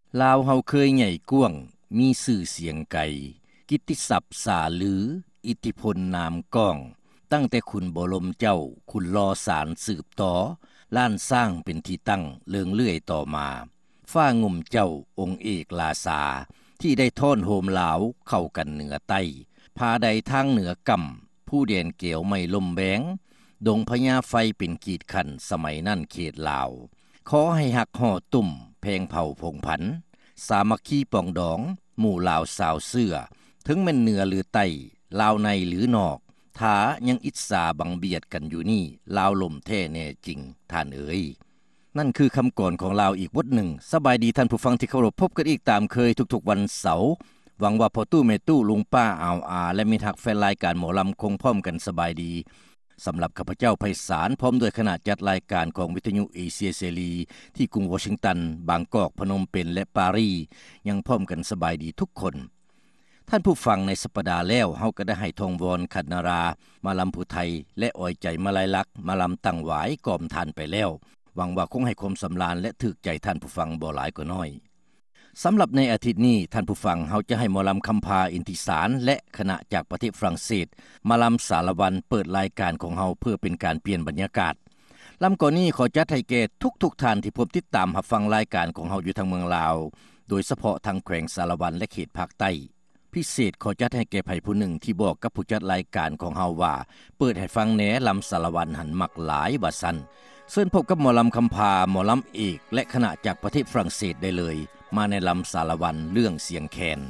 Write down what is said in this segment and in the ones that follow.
ลาวเฮาเคยใหญ่กว้างมีชื่อเสียงไกลกิตติศัพท์สาลืออิทธิพลนามก้องตั้งแต่คุณบรมเจ้าคุณรอสารสืบต่อล้านสร้างเป็นที่ตั้งเลืองเลื่อยต่อมาฟ้างุ่มเจ้าองค์เอกลาสาที่ได้ท่อนโฮมลาวเข้ากันเหนือใต้พาใดทางเหนือกำผู้เด่นเกี่ยวไม่ลมแบงดงพญาไฟเป็นกีดขันสมัยนั่นเขตลาวขอให้หักห่อตุ่มแพงเผ่าพงผันสามัคคีปองดองหมู่ลาวสาวเสื้อถึงแม่นเหนือหรือใต้ลาวในหรือนอกถ้ายังอิจฉาบังเบียดกันอยู่นี่ลาวลมแท้แน่จริงท่านเอ๋ยนั่นคือคำก่อนของลาวอีกบทหนึ่งสบายดีท่านผู้ฟังที่เคารพพบกันอีกตามเคยทุกๆวันเสาร์หวังว่าพ่อตู้แม่ตู้ลุงป้าและมิตรฮักแฟนรายการหมอลำคงพร้อมกันสบายดีสำหรับข้าพเจ้าไพศาลพร้อมด้วยคณะจัดรายการของวิทยุเอเชียเสรีที่กรุงวอชิงตันบางกอกพนมเปญและปารีสยังพร้อมกันสบายดีทุกคนท่านผู้ฟังในสัปดาห์แล้วเฮาก็ได้ให้ทองวอนขันนารามาลำผู้ไทยและอ้อยใจมาลายลักษณ์มาลำตั้งหวายกอมทานไปแล้วหวังว่าคงให้ความสำราญและถึกใจท่านผู้ฟังบ่หลายก็น้อยสำหรับในอาทิตย์นี้ท่านผู้ฟังเฮาจะให้หมอลำคำพาอินทิสารและคณะจากประเทศฝรั่งเศสมาลำสารวันเปิดรายการของเฮาเพื่อเป็นการเปลี่ยนบรรยากาศลำก่อนนี้ขอจัดให้แก่ทุกท่านที่พบติดตามรับฟังรายการของเฮาอยู่ทางเมืองลาวโดยเฉพาะทางแขวงสารวันและเขตภาคใต้พิเศษขอจัดให้แก่ไผผู้หนึ่งที่บอกกับผู้จัดรายการของเฮาว่าเปิดให้ฟังแหน่ลำสารวันหันมักหลายว่าซั่นเชิญพบกับหมอลำคำพาหมอลำเอกและคณะจากประเทศฝรั่งเศสได้เลยมาในลำสารวันเรื่องเสียงแคน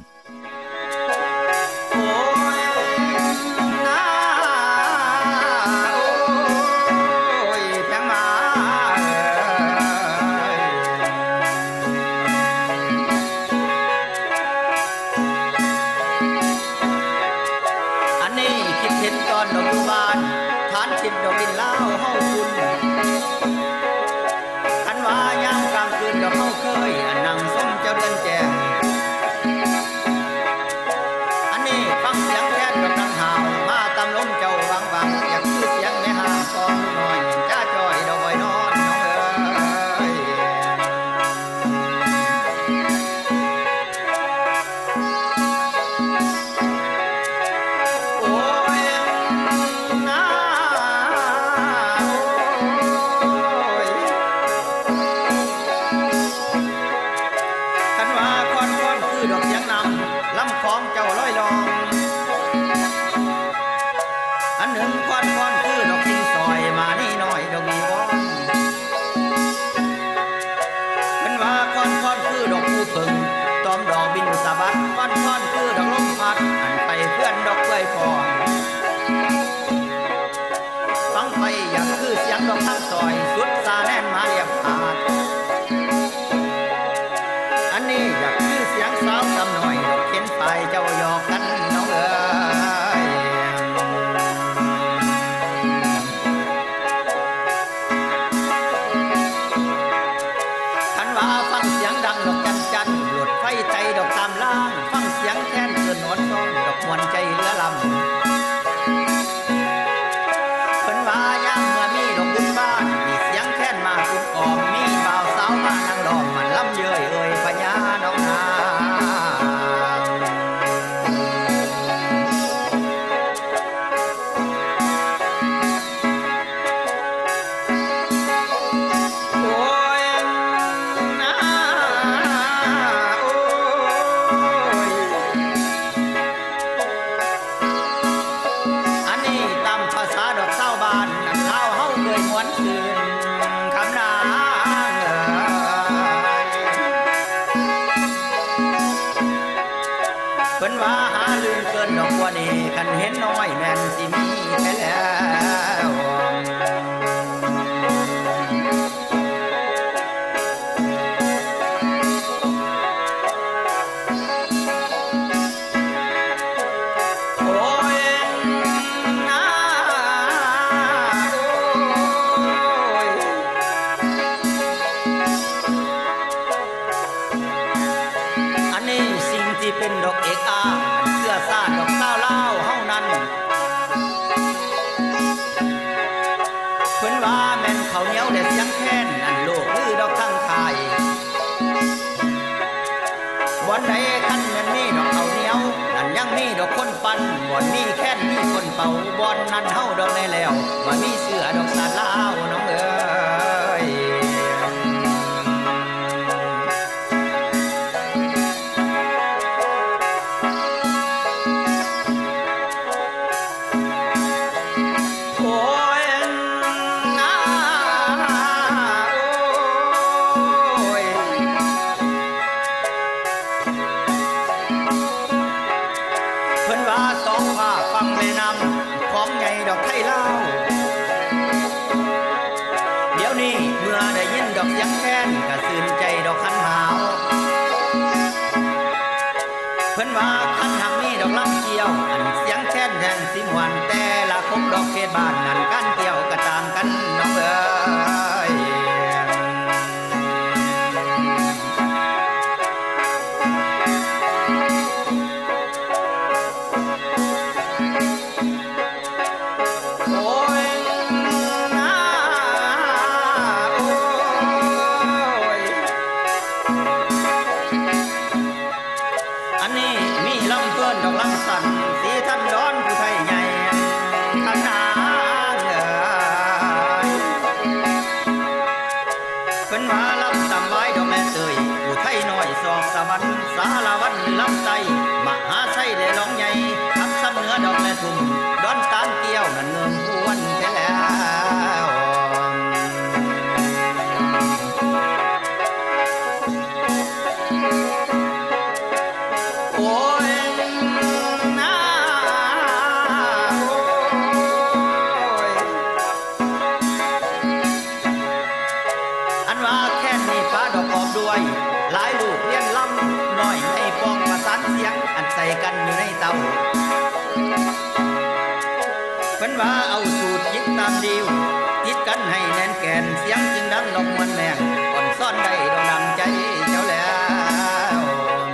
เขาเหนียวเด็ดยังแค้นอันโลกลือดอกทั้งไทยอนใดคันนั้นมีดอกเขาเหนียวนั่นยังมีดอกคนปั่นบ่อนมีแค่นมีคนเป่าบ่อนนั้นเฮาดอกได้แล้วว่ามีเสือดอกสาดลาวน้องเอ้ยเพิ่นว่าคันหักมีดอกลำเกี่ยวอันเสียงแค้นแห่งสิมวันแต่ละคงดอกเขตบ้านนั้นกันเกี่ยวก็ต่างกันน้องเอ้ยสารวัตรลำไส้มหาไส้และร้องใหญ่ทับซ้ำเนื้อดอกและทุ่มดอนตามเกี่ยวนั่นเงินพวนแค่แล้วโอ้ยนะอันว่าแค่นี้ฟ้าดอกออกด้วยหลายลูกเลี้ยงลำน้อยให้ฟองประสานเสียงอันใส่กันอยู่ในเตาเพิ่นว่าเอาสูตรยิกตามดีวติดกันให้แน่นแก่นเสียงจึงดังดอกมวนแมงอ่อนซ่อนได้ดอกดำใจเจ้าแล้ว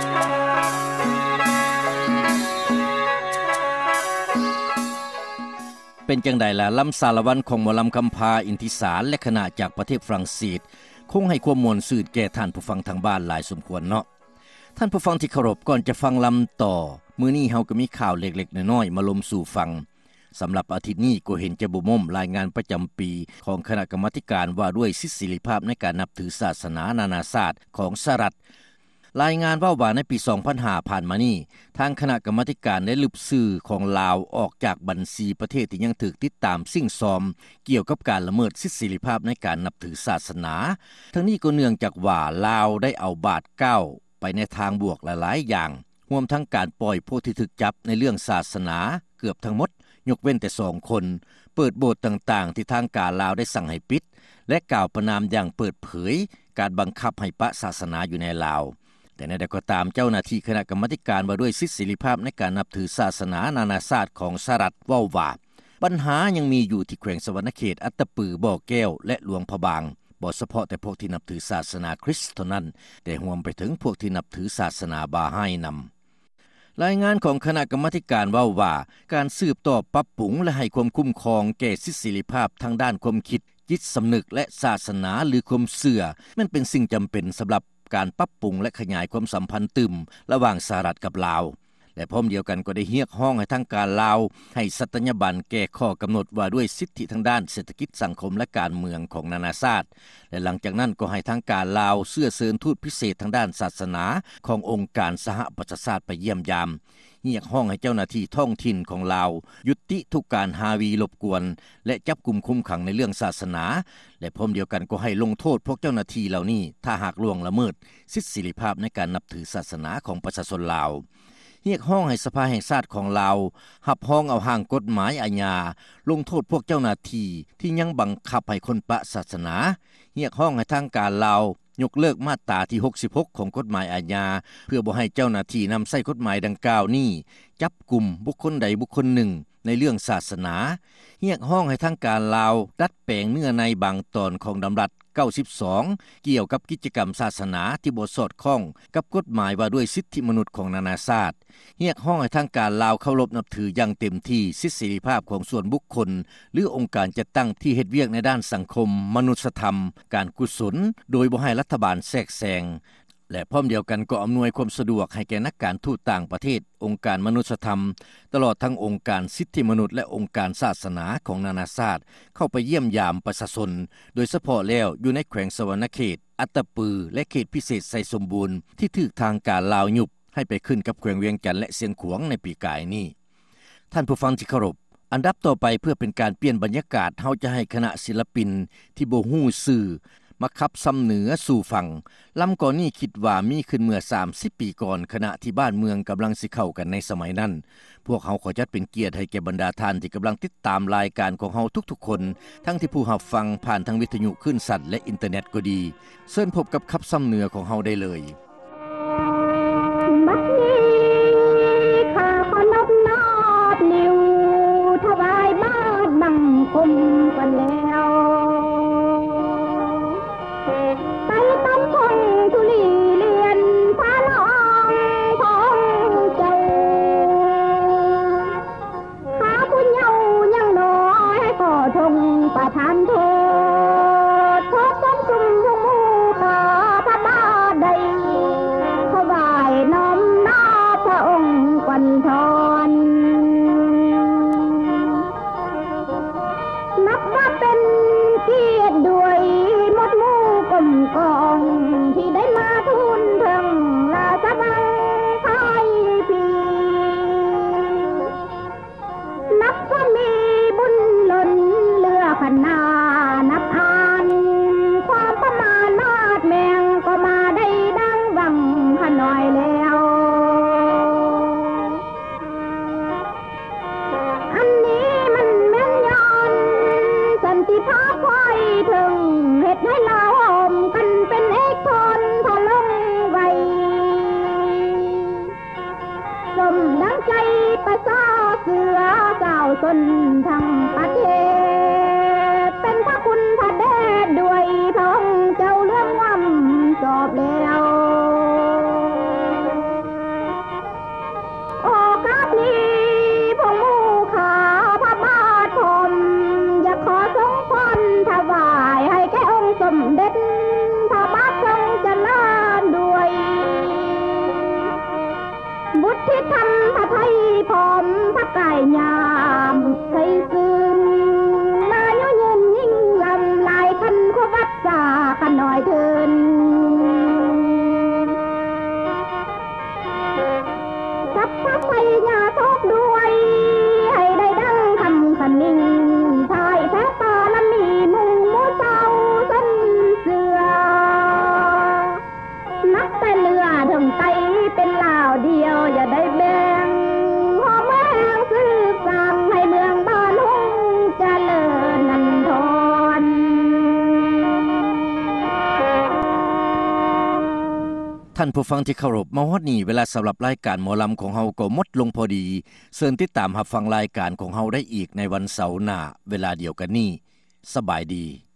เป็นจังได๋ล่ะลำสารวันของหมอลำคำพาอินทิสารและคณะจากประเทศฝรั่งเศสคงให้ความม่วนซื่นแก่ท่านผู้ฟังทางบ้านหลายสมควรเนาะท่านผู้ฟังที่เคารพก่อนจะฟังลำต่อมื้อนี้เฮาก็มีข่าวเล็กๆน้อยๆมาลมสู่ฟังสำหรับอาทิตย์นี้ก็เห็นจะบ่ม่มรายงานประจำปีของคณะกรรมาธิการว่าด้วยสิทธิเสรีภาพในการนับถือศาสนานานาชาติของสหรัฐรายงานว่าในปี2005ผ่านมานี้ทางคณะกรรมาธิการได้ลึบชื่อของลาวออกจากบัญชีประเทศที่ยังถูกติดตามสิ่งซอมเกี่ยวกับการละเมิดสิทธิเสรีภาพในการนับถือศาสนาทั้งนี้ก็เนื่องจากว่าลาวได้เอาบาทเก้าไปในทางบวกหลายๆอย่างรวมทั้งการปล่อยผู้ที่ถูกจับในเรื่องศาสนาเกือบทั้งหมดยกเว้นแต่2คนเปิดโบสถ์ต่างๆที่ทางการลาวได้สั่งให้ปิดและกล่าวประณามอย่างเปิดเผยการบังคับให้ปะศาสนาอยู่ในลาวแต่ในใดก็ตามเจ้าหน้าที่คณะกรรมาธิการว่าด้วยสิทธิเสรีภาพในการนับถือศาสนานานาชาติของสหรัฐเว้าว่าปัญหายังมีอยู่ที่แขวงสวรรณเขตอัตตปือบ่อแก้วและหลวงพะบางบ่เฉพาะแต่พวกที่นับถือศาสนาคริสต์เท่านั้นแต่รวมไปถึงพวกที่นับถือศาสนาบาไฮนำรายงานของคณะกรรมาธิการเว้าว่าการสืบต่อปรับปรุงและให้ความคุ้มครองแก่สิทธิเสรีภาพทางด้านความคิดจิตสำนึกและศาสนาหรือความเชื่อมันเป็นสิ่งจำเป็นสำหรับการปรับปรุงและขยายความสัมพันธ์ตึมระหว่างสหรัฐกับลาวและพร้อมเดียวกันก็ได้เรียกร้องให้ทางการลาวให้สัตยาบันแก้ข้อกำหนดว่าด้วยสิทธิทางด้านเศรษฐกิจสังคมและการเมืองของนานาชาติและหลังจากนั้นก็ให้ทางการลาวเชิญทูตพิเศษทางด้านศาสนาขององค์การสหประชาชาติไปเยี่ยมยามเรียกร้องให้เจ้าหน้าที่ท้องถิ่นของลาวยุติทุกการหาวีรบกวนและจับกุมคุมขังในเรื่องศาสนาและพร้อมเดียวกันก็ให้ลงโทษพวกเจ้าหน้าที่เหล่านี้ถ้าหากล่วงละเมิดสิทธิเสรีภาพในการนับถือศาสนาของประชาชนลาวเรียกร้องให้สภาแห่งชาติของลาวรับรองเอาร่างกฎหมายอาญาลงโทษพวกเจ้าหน้าที่ที่ยังบังคับให้คนปะศาสนาเรียกร้องให้ทางการลาวยกเลิกมาตราที่66ของกฎหมายอาญาเพื่อบ่ให้เจ้าหน้าที่นําใช้กฎหมายดังกล่าวนี้จับกุมบุคคลใดบุคคลหนึ่งในเรื่องศาสนาเรียกร้องให้ทางการลาวดัดแปลงเนื้อในบางตอนของดำรัส92เกี่ยวกับกิจกรรมศาสนาที่บ่สอดคล้องกับกฎหมายว่าด้วยสิทธิมนุษย์ของนานาชาติเรียกร้องให้ทางการลาวเคารพนับถืออย่างเต็มที่สิทธิเสรีภาพของส่วนบุคคลหรือองค์การจัดตั้งที่เฮ็ดเวียกในด้านสังคมมนุษยธรรมการกุศลโดยบ่ให้รัฐบาลแทรกแซงและพร้อมเดียวกันก็อำนวยความสะดวกให้แก่นักการทูตต่างประเทศองค์การมนุษยธรรมตลอดทั้งองค์การสิทธิมนุษย์และองค์การศาสนาของนานาชาติเข้าไปเยี่ยมยามประชาชนโดยเฉพาะแล้วอยู่ในแขวงสวรรณเขตอัตตปือและเขตพิเศษไสสมบูรณ์ที่ถูกทางการลาวยุบให้ไปขึ้นกับแขวงเวียงจันทน์และเสียงขวางในปีกายนี้ท่านผู้ฟังที่เคารพอันดับต่อไปเพื่อเป็นการเปลี่ยนบรรยากาศเฮาจะให้คณะศิลปินที่บ่ฮู้ชื่อมาขับซ้ำเหนือสู่ฝั่งลำก่อนนี้คิดว่ามีขึ้นเมื่อ30ปีก่อนขณะที่บ้านเมืองกำลังสิเข้ากันในสมัยนั้นพวกเขาขอจัดเป็นเกียรติให้แก่บรรดาท่านที่กำลังติดตามรายการของเฮาทุกๆคนทั้งที่ผู้รับฟังผ่านทางวิทยุคลื่นสั้นและอินเทอร์เน็ตก็ดีเชิญพบกับขับซ้ำเหนือของเฮาได้เลยบัดนี้ข้าขอนอบน้อมนิ้วถวายบาทบังคมกันแล้วไปตามคงทุลีเลียนพระนองของเจ้าข้าผู้เยาว์ยังน้อยก็ทงประทานโทษโทษต้นจุ่มหูตาพระบาทใดถวายน้อมน้าพระองค์กวันทอนนับว่าเป็นเกียรติด้วยหมดหมู่กลมกองที่ได้มาทูลถึงราชบังไทยพีนับว่ามีบุญล้นเลือขนานับอ่านความประมานาทแมงก็มาได้ดังวังขน่อยแล้วอันนี้มันแม่นย้อนสันติภาพคอยถึงเฮ็ดให้เราหอมกันเป็นเอกทนทะลงไว้สมดังใจประสาเสือเจ้าสนทั้งประเทศเป็นพระคุณพระเดชด้วยท้องเจ้าเรื่องว่ำสอบแล้วโอกาสนี้พวกหมู่ข้าพระบาทผมอยากขอทรงพรถวายให้แก่องค์สมเด็จพระบาททรงเจริญด้วยบุตรที่ทำพระไทยพร้อมพระกายงามใส่ซึมมายุยืนยิ่งลำลายคันขวัดสากันหน่อยเถินสับพระไทยญาทกด้วยให้ได้ดังคำคันนิ่งทายแท้ตาละมีมุงมูเศร้าสันเสือนับแต่เรือถึงไตเป็นลาวเดียวอย่าได้แบ่งหอมแมงซื้อสั่งให้เมืองบ้านหุ่งเจริญนันทนท่านผู้ฟังที่เคารพมาฮอดนี้เวลาสำหรับรายการหมอลำของเฮาก็หมดลงพอดีเชิญติดตามรับฟังรายการของเฮาได้อีกในวันเสาร์หน้าเวลาเดียวกันนี้สบายดี